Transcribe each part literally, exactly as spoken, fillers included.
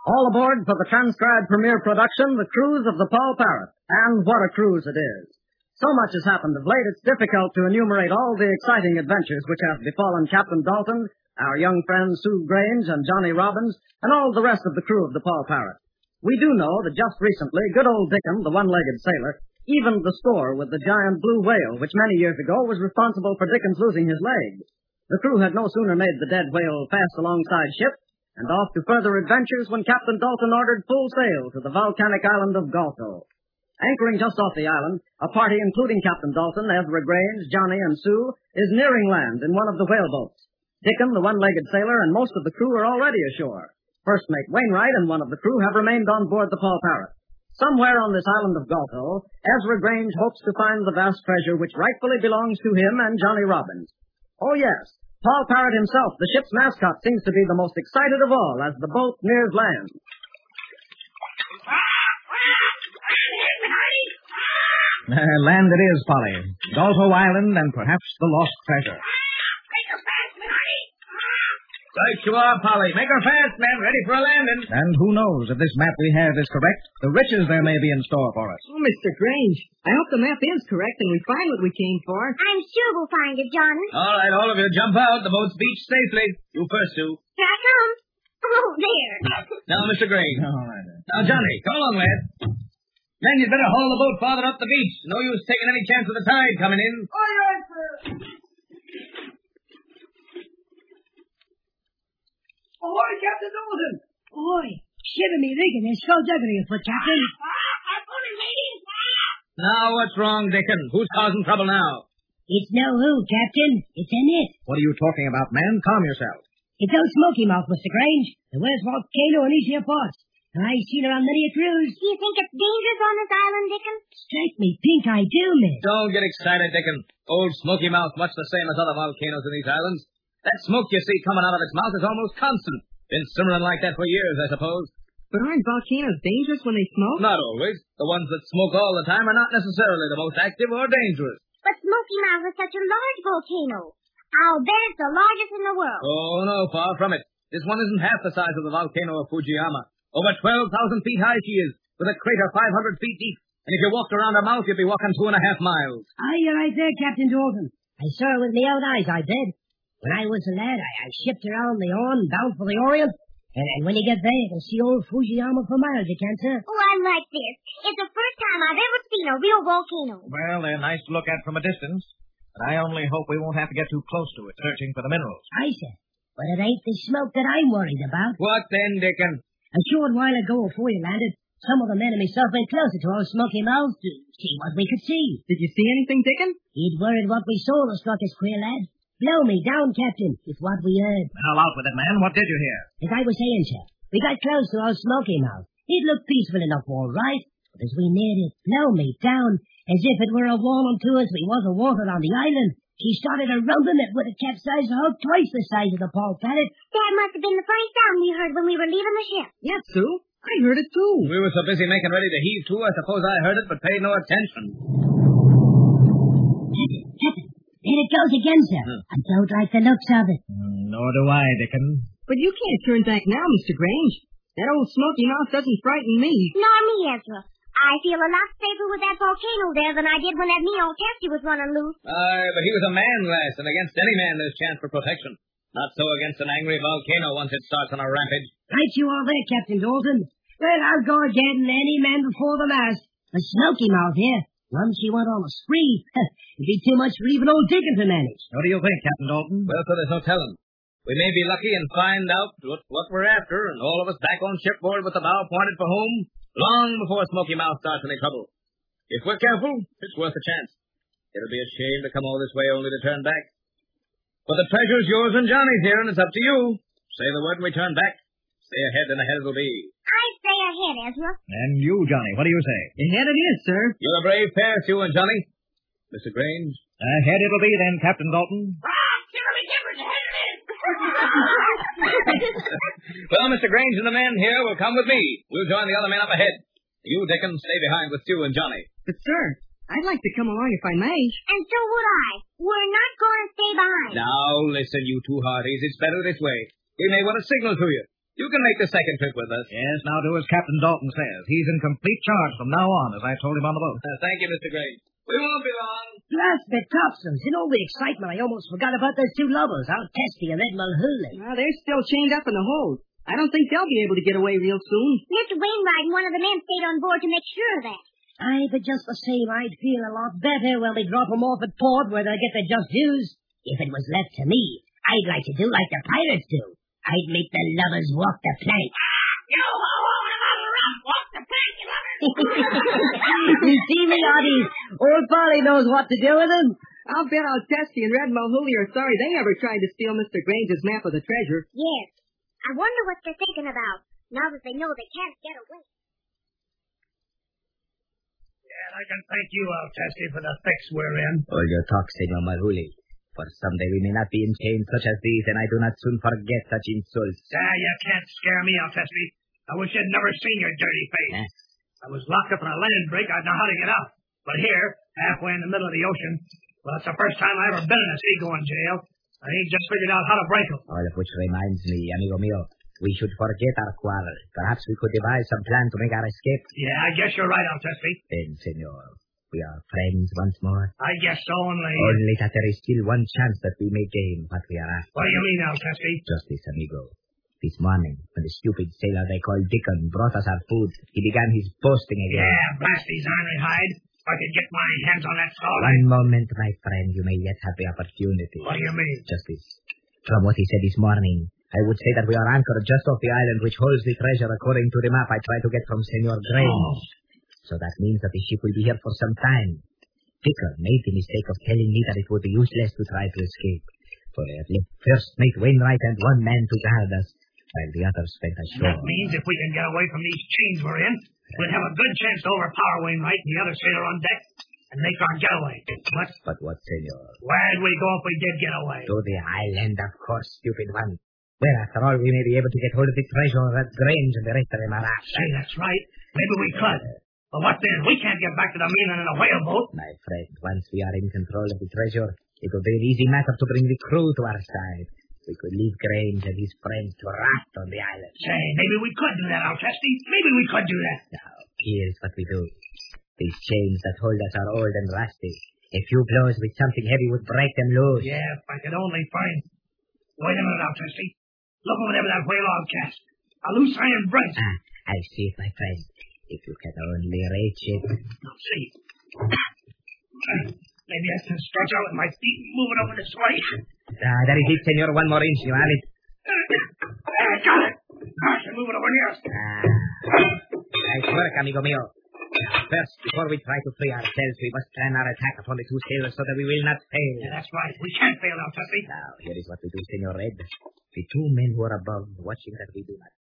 All aboard for the transcribed premiere production, The Cruise of the Paul Parrot. And what a cruise it is. So much has happened of late, it's difficult to enumerate all the exciting adventures which have befallen Captain Dalton, our young friends Sue Grange and Johnny Robbins, and all the rest of the crew of the Paul Parrot. We do know that just recently, good old Dickon, the one-legged sailor, evened the score with the giant blue whale, which many years ago was responsible for Dickon's losing his leg. The crew had no sooner made the dead whale fast alongside ship, and off to further adventures when Captain Dalton ordered full sail to the volcanic island of Galto. Anchoring just off the island, a party including Captain Dalton, Ezra Grange, Johnny, and Sue is nearing land in one of the whaleboats. Dickon, the one-legged sailor, and most of the crew are already ashore. First mate Wainwright and one of the crew have remained on board the Paul Parrot. Somewhere on this island of Galto, Ezra Grange hopes to find the vast treasure which rightfully belongs to him and Johnny Robbins. Oh, yes. Paul Parrot himself, the ship's mascot, seems to be the most excited of all as the boat nears land. Uh, land it is, Polly. Galto Island and perhaps the lost treasure. Right you are, Polly. Make her fast, man. Ready for a landing. And who knows, if this map we have is correct, the riches there may be in store for us. Oh, Mister Grange, I hope the map is correct and we find what we came for. I'm sure we'll find it, Johnny. All right, all of you, jump out. The boat's beached safely. You first, Sue. Here I come. Oh, there. Now, Mister Grange. All right, then. Now, Johnny, come along, lad. Man, you'd better haul the boat farther up the beach. No use taking any chance of the tide coming in. Aye, aye, sir. Ahoy, Captain Dalton! Ahoy! Shiver me rigging is so ugly for Captain. I'm pulling, ladies. Now, what's wrong, Dickon? Who's causing trouble now? It's no who, Captain. It's in it. What are you talking about, man? Calm yourself. It's old Smoky Mouth, Mister Grange. The worst volcano in these here parts. I've seen her on many a cruise. Do you think it's dangerous on this island, Dickon? Strike me pink, I do, miss. Don't get excited, Dickon. Old Smoky Mouth, much the same as other volcanoes in these islands. That smoke you see coming out of its mouth is almost constant. Been simmering like that for years, I suppose. But aren't volcanoes dangerous when they smoke? Not always. The ones that smoke all the time are not necessarily the most active or dangerous. But Smoky Mouth is such a large volcano. I'll bet it's the largest in the world. Oh, no, far from it. This one isn't half the size of the volcano of Fujiyama. Over twelve thousand feet high she is, with a crater five hundred feet deep. And if you walked around her mouth, you'd be walking two and a half miles. Aye, you're right there, Captain Dalton. I saw her with my own eyes, I did. When I was a lad, I, I shipped around the Horn, bound for the Orient. And, and when you get there, you can see old Fujiyama for miles, you can't, sir. Oh, I like this. It's the first time I've ever seen a real volcano. Well, they're nice to look at from a distance. But I only hope we won't have to get too close to it, searching for the minerals. I said, but it ain't the smoke that I'm worried about. What then, Dickon? A short while ago, before you landed, some of the men and myself went closer to old Smoky Mouth to see what we could see. Did you see anything, Dickon? He'd worried what we saw that struck us queer, lad. Blow me down, Captain, with what we heard. Now, out with it, man. What did you hear? As I was saying, sir, we got close to old Smoky Mouth. It looked peaceful enough, all right. But as we neared it, blow me down, as if it were a warning to us we wasn't wanted on the island. She started a rumbling that would have capsized a hull twice the size of the Paul Parrot. That must have been the first sound we heard when we were leaving the ship. Yes, Sue. I heard it, too. We were so busy making ready to heave to, I suppose I heard it but paid no attention. Captain, Captain, there it goes again, sir. Hmm. I don't like the looks of it. Mm, nor do I, Dickon. But you can't turn back now, Mister Grange. That old Smoky Mouth doesn't frighten me. Nor me, Ezra. I feel a lot safer with that volcano there than I did when that mean old Tessie was running loose. Aye, but he was a man, lass, and against any man there's chance for protection. Not so against an angry volcano once it starts on a rampage. Right you are there, Captain Dalton. Well, I'll go again any man before the mast. A Smoky Mouth here. Once she went on a spree, it'd be too much for even old Dickon to manage. What do you think, Captain Dalton? Well, so there's no telling. We may be lucky and find out what, what we're after, and all of us back on shipboard with the bow pointed for home, long before Smoky Mouth starts any trouble. If we're careful, it's worth a chance. It'll be a shame to come all this way only to turn back. But the treasure's yours and Johnny's here, and it's up to you. Say the word and we turn back. Stay ahead, and ahead it'll be. I stay ahead, Ezra. And you, Johnny, what do you say? Ahead it is, sir. You're a brave pair, Sue and Johnny. Mister Grange? Ahead it'll be then, Captain Dalton. Ah, Jeremy Gibbons, ahead it is. Well, Mister Grange and the men here will come with me. We'll join the other men up ahead. You, Dickon, stay behind with Sue and Johnny. But, sir, I'd like to come along if I may. And so would I. We're not going to stay behind. Now, listen, you two hearties. It's better this way. We may want to signal to you. You can make the second trip with us. Yes, now do as Captain Dalton says. He's in complete charge from now on, as I told him on the boat. Uh, thank you, Mister Grange. We won't be long. Blast the topsails. In all the excitement, I almost forgot about those two lovers, Al Testy and Red Mulhooly. Well, they're still chained up in the hold. I don't think they'll be able to get away real soon. Mister Wainwright and one of the men stayed on board to make sure of that. Aye, but just the same, I'd feel a lot better when they drop 'em off at port where they'll get their just dues. If it was left to me, I'd like to do like the pirates do. I'd make the lovers walk the plank. Yo ho ho, walk the plank, you lovers. You see me, Audie? Old Polly knows what to do with him. I'll bet Al Testy and Red Mulhooly are sorry they ever tried to steal Mister Grange's map of the treasure. Yes. I wonder what they're thinking about, now that they know they can't get away. Yeah, I can thank you, Al Testy, for the fix we're in. All your talk, Senor Mulhooly. For someday we may not be in chains such as these, and I do not soon forget such insults. Ah, you can't scare me, Al Testy. I wish I'd never seen your dirty face. Eh? I was locked up in a land break. I'd know how to get out. But here, halfway in the middle of the ocean, well, it's the first time I ever been in a seagoing jail. I ain't just figured out how to break them. All of which reminds me, amigo mío, we should forget our quarrel. Perhaps we could devise some plan to make our escape. Yeah, I guess you're right, Al Testy. Then, senor, we are friends once more. I guess so, only... Only that there is still one chance that we may gain what we are after. What do you mean, Al Testy? Justice, amigo. This morning, when the stupid sailor they call Dickon brought us our food, he began his boasting again. Yeah, blast his iron hide. If I could get my hands on that skull. One moment, my friend. You may yet have the opportunity. What do you mean? Justice, from what he said this morning, I would say that we are anchored just off the island which holds the treasure according to the map I tried to get from Senor Grange. Oh. So that means that the ship will be here for some time. Dickon made the mistake of telling me that it would be useless to try to escape. For I had left first mate Wainwright and one man to guard us, while the others spent ashore. That means if we can get away from these chains we're in, we'll have a good chance to overpower Wainwright and the other sailor on deck and make our getaway. What? But what, senor? Where'd we go if we did get away? To the island, of course, stupid one. Where, after all, we may be able to get hold of the treasure at Grange and the rest of them are after. Say, that's right. Maybe we could. But what then? We can't get back to the mainland in a whaleboat. My friend, once we are in control of the treasure, it will be an easy matter to bring the crew to our side. We could leave Grange and his friends to rot on the island. Say, maybe we could do that, Al Testy. Maybe we could do that. Now, here's what we do. These chains that hold us are old and rusty. A few blows with something heavy would break them loose. Yeah, if I could only find... Wait a minute, Al Testy. Look over there with that whale log cast. A loose iron brace. Ah, I see it, my friend. If you can only reach it. Now, see. Maybe I can stretch out with my feet and move it over this way. Ah, that is it, senor. One more inch. You have it. I got it. I can move it over here. Ah, nice work, amigo mío. First, before we try to free ourselves, we must plan our attack upon the two sailors so that we will not fail. Yeah, that's right. We can't fail, Al Testy. Now, here is what we do, Senor Red. The two men who are above, watching that we do not.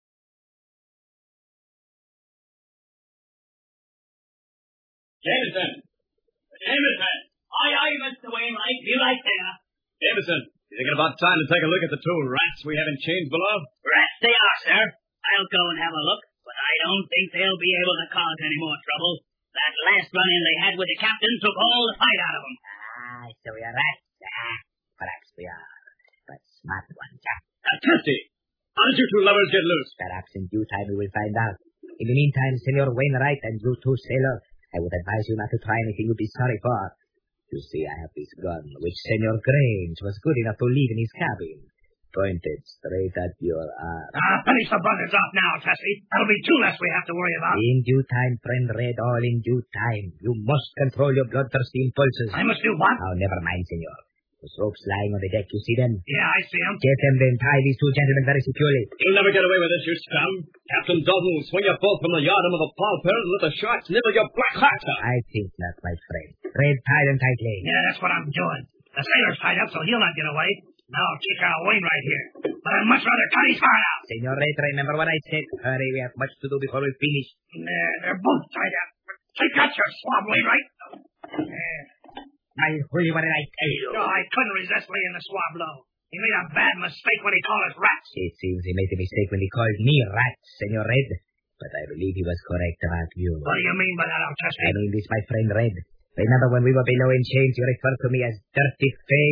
Jameson! Jameson! Aye, aye, Mister Wainwright. Be right there. Jameson, you think it about time to take a look at the two rats we have in chains below? Rats they are, sir. I'll go and have a look, but I don't think they'll be able to cause any more trouble. That last run-in they had with the captain took all the fight out of them. Ah, so we are rats. Ah, perhaps we are. But smart ones, ah. Uh, Testy, how did you two lovers get loose? Perhaps in due time we will find out. In the meantime, Senor Wainwright and you two sailor, I would advise you not to try anything you'd be sorry for. You see, I have this gun, which Senor Grange was good enough to leave in his cabin. Pointed straight at your arm. Ah, finish the buggers off now, Tessie. That'll be two less we have to worry about. In due time, friend Red, all in due time. You must control your bloodthirsty impulses. I must do what? Oh, never mind, senor. Those ropes lying on the deck, you see them? Yeah, I see them. Get them, then tie these two gentlemen very securely. You'll never get away with this, you scum. Captain Dalton will swing you both from the yard of the plow parrot and let the sharks nibble your black hearts out. I think not, my friend. Red, tie them tightly. Yeah, that's what I'm doing. The sailor's tied up, so he'll not get away. Now I'll kick our Wainwright here. But I'd much rather cut his heart out. Senor Red, remember what I said. Hurry, we have much to do before we finish. Nah, they're both tied up. Take out your swab, Wainwright. Yeah. My holy, what did I tell you? No, I couldn't resist laying the swab low. He made a bad mistake when he called us rats. It seems he made a mistake when he called me rats, Senor Red. But I believe he was correct about you. What do you mean by that, Altesty? I mean this, my friend Red. Remember when we were below in chains, you referred to me as dirty face?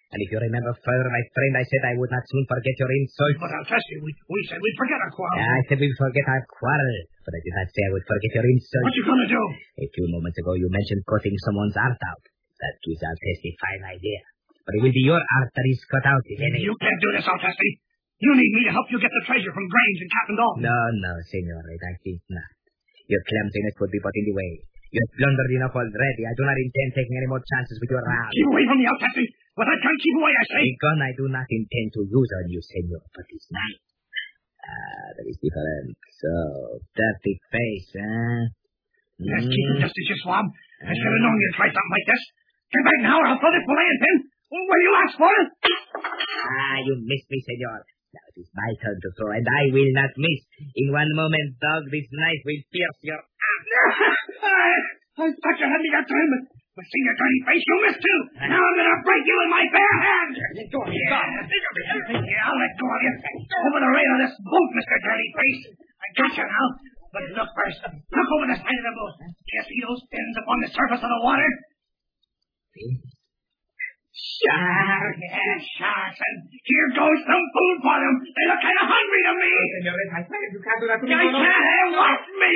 And if you remember further, my friend, I said I would not soon forget your insult. But I'll test you. We, we said we'd forget our quarrel. I said we'd forget our quarrel, but I did not say I would forget your insult. What you gonna do? A few moments ago, you mentioned cutting someone's heart out. That gives Altesti a fine idea. But it will be your heart that is cut out, if any. You can't do this, Altesti. You need me to help you get the treasure from Grange and Captain Dalton. No, no, senor, I think not. Your clumsiness would be put in the way. You have blundered enough already. I do not intend taking any more chances with your round. Keep away from me, Altesti. With that gun, keep away, I say. The gun I do not intend to use on you, senor, but this knife. Ah, that is different. So, dirty face, huh? Yes, keep it just as you swab. I should have known you'd try something like this. Get back now, or I'll throw this filleting pin. Will you ask for it? Ah, you missed me, senor. Now it is my turn to throw, and I will not miss. In one moment, dog, this knife will pierce your arm. I thought you had me that time, but, but see your dirty face, you missed too. Now I'm going to break you with my bare hands. Let go of me. Yeah, I'll let go of you. Over the rail of this boat, Mister Dirty Face. I got you now. But look first. Look over the side of the boat. Do you see those fins upon the surface of the water? Sharks. Yeah, sharks. And here goes some food for them. They look kind of hungry to me. I said you can't do that to me. I can't. Watch me.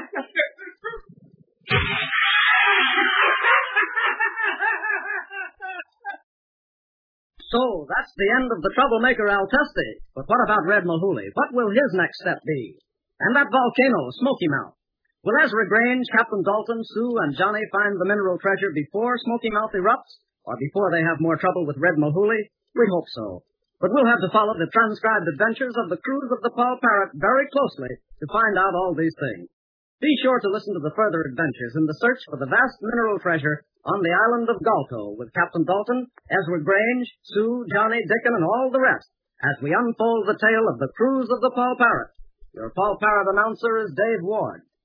So, that's the end of the troublemaker Altesti. But what about Red Mahooley? What will his next step be? And that volcano, Smoky Mouth. Will Ezra Grange, Captain Dalton, Sue, and Johnny find the mineral treasure before Smoky Mouth erupts? Or before they have more trouble with Red Mahooley? We hope so. But we'll have to follow the transcribed adventures of the crews of the Paul Parrot very closely to find out all these things. Be sure to listen to the further adventures in the search for the vast mineral treasure on the island of Galto with Captain Dalton, Ezra Grange, Sue, Johnny, Dickon, and all the rest as we unfold the tale of the cruise of the Paul Parrot. Your Paul Parrot announcer is Dave Ward.